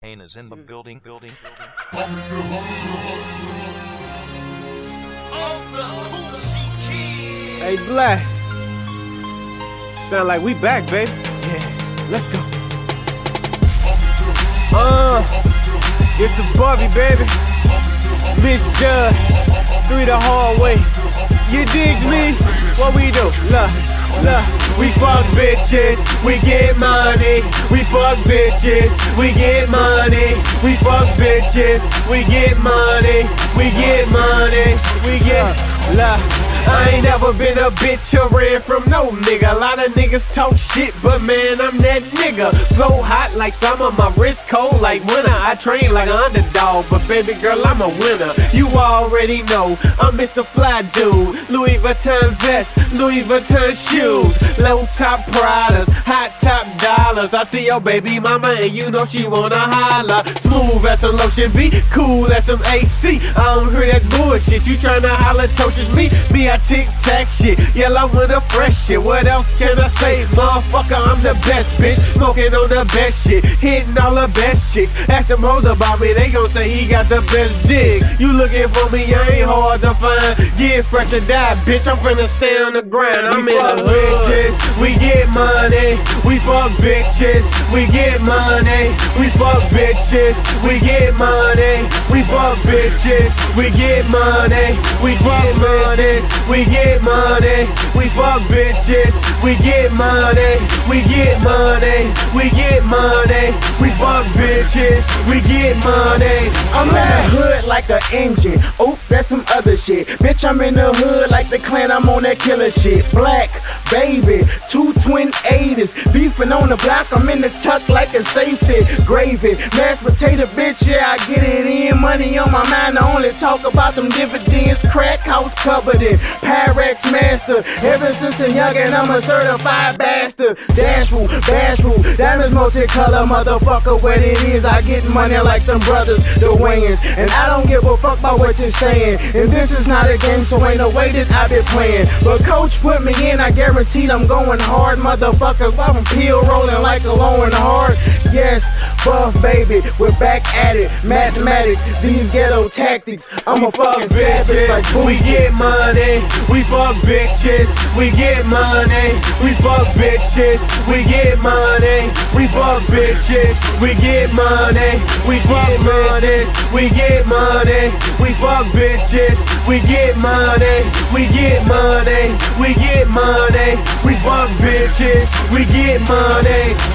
Kane is in the building. Hey, Black. Sound like we back, baby. Yeah, let's go. It's a Barbie, baby. Miss Judge, 3 the hard way. You dig me? What we do? Look, we fuck bitches, we get money. We fuck bitches, we get money. We fuck bitches, we get money. We get money, we get, look. I ain't never been a bitch or ran from no nigga. A lot of niggas talk shit, but man, I'm that nigga. Flow hot like summer, my wrist cold like winter. I train like an underdog, but baby girl, I'm a winner. You already know, I'm Mr. Fly Dude. Louis Vuitton vest, Louis Vuitton shoes, low top Pradas, hot top dollars. I see your baby mama and you know she wanna holler. Smooth as some lotion, be cool as some AC. I don't hear that bullshit, you tryna holler toasted me. I tic-tac shit, yellow with the fresh shit. What else can I say? Motherfucker, I'm the best bitch. Smoking on the best shit, hitting all the best chicks. Ask them hoes about me, they gon' say he got the best dig. You looking for me, I ain't hard to find. Get fresh or die, bitch, I'm finna stay on the grind. I'm in the bitches, we get money. We fuck bitches, we get money. We fuck bitches, we get money. We fuck bitches, we get money. We fuck money. We get money, we fuck bitches, we get money, we get money, we get money, we fuck bitches, we get money. I'm in the hood like an engine, oop, that's some other shit. Bitch, I'm in the hood like the clan, I'm on that killer shit. Black, baby, 2 twin 80s, beefing on the block, I'm in the tuck like a safety. Gravy, mashed potato, bitch, yeah, I get it in. Money on my mind, I only talk about them dividends. Crack house covered in Pyrex master. Ever since a youngin', I'm a certified bastard. Dashful, bashful, diamonds multicolor, motherfucker. What it is, I get money like them brothers, the Wayans. And I don't give a fuck about what you're saying. And this is not a game, so ain't no way that I been playing. But coach put me in, I guaranteed I'm going hard, motherfuckers. I'm pill rolling like a low and hard. Yes, buff baby, we're back at it. Mathematics, these ghetto tactics. I'm a fucking savage like Boosie. We get money, we fuck bitches, we get money. We fuck bitches, we get money. We fuck bitches, we get money. We fuck money, we get money. We fuck bitches, we get money. We get money, we get money. We fuck bitches, we get money.